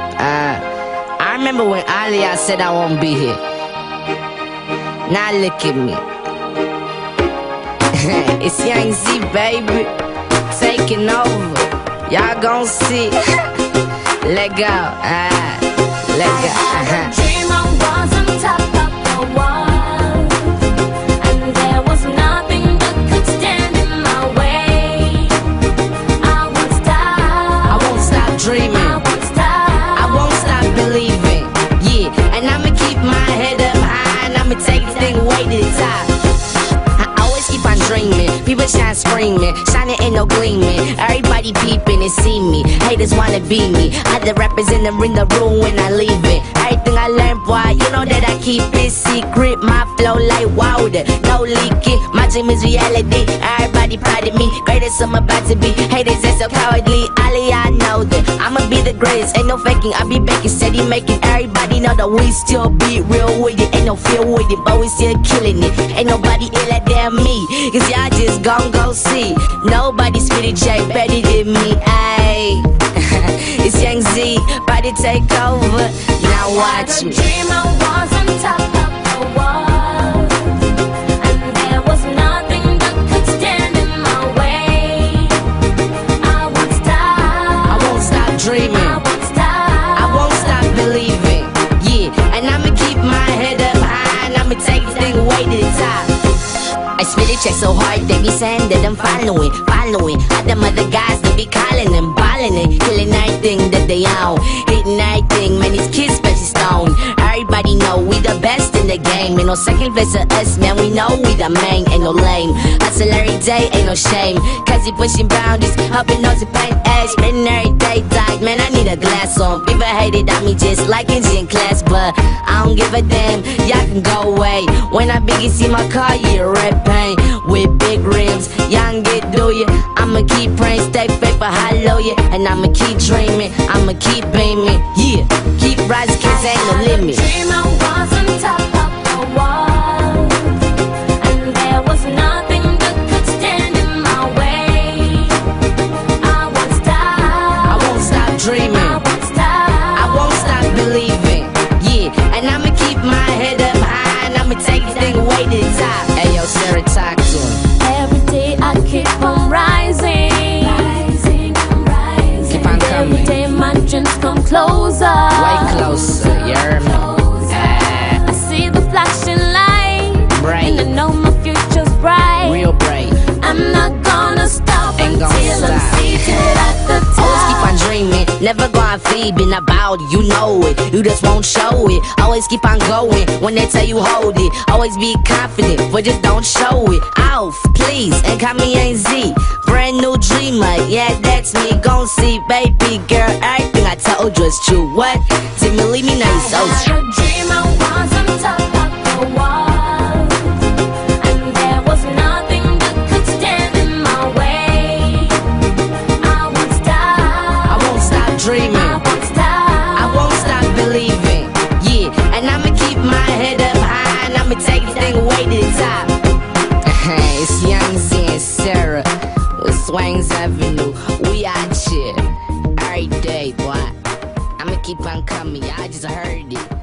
I remember when Aliyah said I won't be here. Now look at me. It's Young Z, baby, taking over. Y'all gon' see. Let go, let go. Dream I was on top of the world, and there was nothing that could stand in my way. I won't stop Dreaming. I won't stop believing. Yeah, and I'ma keep my head up high, and I'ma take this thing way to the top. I always keep on dreaming. People shine screaming, shining ain't no gleaming. Everybody peeping and see me. Haters wanna be me. Other rappers in the room when I leave it. Everything I learned, boy, you know that I keep it secret. My flow like water, no leaking. My dream is reality. Everybody proud of me. Greatest I'm about to be. Haters are so cowardly. Aliyah know that I'ma be the greatest. Ain't no faking. I be baking, steady making. Everybody know that we still be real with it. Ain't no fear with it, but we still killing it. Ain't nobody iller than me, cause y'all just gon' go see. Nobody spit a J better than me. Ayy. It's Young Z, about to take over. Now watch me. Dream I was on top of the world, and there was nothing that could stand in my way. I won't stop Dreaming. I won't stop believing. Yeah, and I'ma keep my head up high, and I'ma take this thing way to the top. I spit it check so hard, they be saying that I'm following. Other other guys that be calling and balling it, killing everything that they own, hitting everything, man, these kids special stone. Everybody know we the best in the game, ain't no second place to us, man, we know we the main, ain't no lame. Hustle every day, ain't no shame, cause he pushing boundaries, helping those who paint edge, spending every day died, man, I need a glass on. People hated on me just like in gym class, but I don't give a damn, y'all can go away. When I big, you see my car, yeah, red paint with big rims, y'all get do ya. I'ma keep praying, stay faithful, hallelujah, and I'ma keep dreaming, I'ma keep beaming, yeah, keep rising, cause ain't no limit. Dream I was on top of the world, and there was nothing that could stand in my way. I won't stop Dreaming. I won't stop believing. Yeah, and I'ma keep my head up high, and I'ma take this thing way to the top. Hey yo, Sarah, talk to him. Every day I keep on rising. Keep on coming. Every day my dreams come closer. Way closer, you heard me? I see the flashing light, Bright. and I know my future's bright. Real bright. I'm not gonna stop Ain't until gonna I'm stop. seated at the top. Always keep on dreaming, never gonna feebing about it, you know it. You just won't show it. Always keep on going when they tell you hold it. Always be confident, but just don't show it. Off, please, and call me Young Z. Brand new dreamer, yeah, that's me. Gon' see, baby girl, everything I told you is true. What? Till me leave me now, you so true. A dream I was on top of the world, and there was nothing that could stand in my way. I won't stop Dreaming. I won't stop believing. Yeah, and I'ma keep my head up high, and I'ma take this thing way to the top. It's Young Z and Sarah with Swangs Avenue. We out here every day, boy. I'ma keep on coming. Y'all just heard it.